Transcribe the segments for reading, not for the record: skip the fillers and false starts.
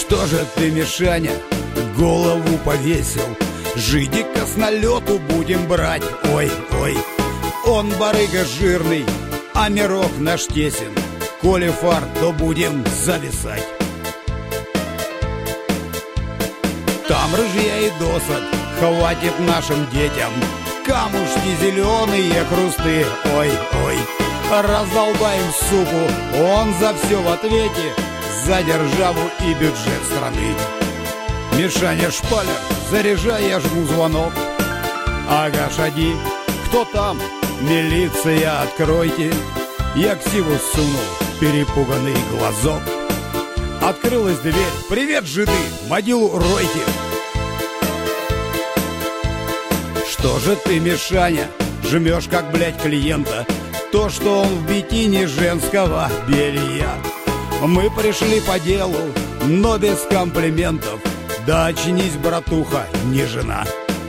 Что же ты, Мишаня, голову повесил? Жидика с налету будем брать. Ой, ой, он барыга жирный, а мирок наш тесен. Коли фар, то будем зависать. Там рыжья и досок хватит нашим детям. Камушки зеленые, хрусты, ой, ой. Раздолбаем суку, он за все в ответе, за державу и бюджет страны. Мишаня Шпалер, заряжай, я жму звонок. Ага, шаги, кто там? Милиция, откройте. Я ксиву сунул перепуганный глазок. Открылась дверь. Привет, жиды, могилу ройте. Что же ты, Мишаня, жмешь как, блядь, клиента? То, что он в бикини женского белья. Мы пришли по делу, но без комплиментов. Да очнись, братуха, не жена.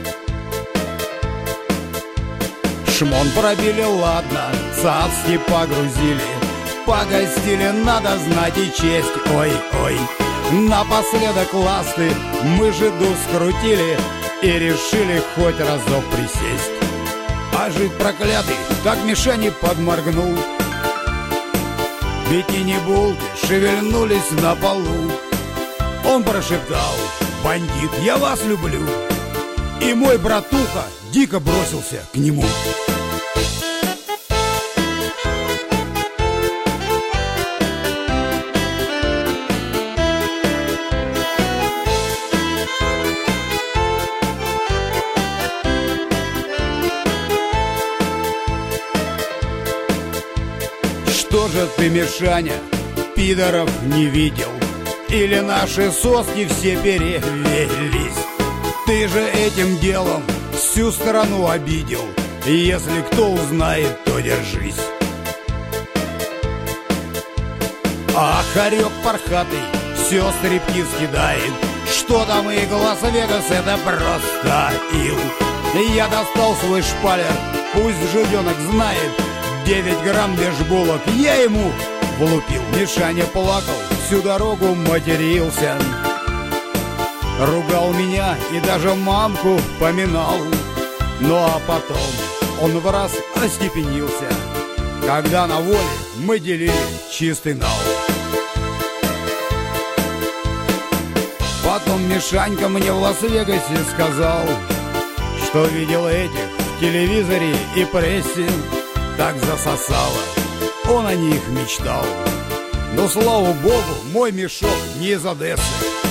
Шмон пробили, ладно, цацки погрузили. Погостили, надо знать и честь, ой, ой. Напоследок ласты мы жиду скрутили и решили хоть разок присесть. А жид проклятый так Мишане подморгнул. Бикини-булки шевельнулись на полу. Он прошептал: бандит, я вас люблю. И мой братуха дико бросился к нему. Что же ты, Мишаня, пидоров не видел? Или наши соски все перевелись? Ты же этим делом всю страну обидел. И если кто узнает, то держись. А хорек пархатый все стрипки скидает. Что там и Лас-Вегас, это просто ил. И я достал свой шпалер, пусть жиденок знает. 9 грамм бешбулок я ему влупил. Мишаня плакал, всю дорогу матерился, ругал меня и даже мамку поминал. Ну а потом он в раз остепенился, когда на воле мы делили чистый нал. Потом Мишанька мне в Лас-Вегасе сказал, что видел этих в телевизоре и прессе. Так засосало, он о них мечтал. Но, слава богу, мой мешок не из Одессы.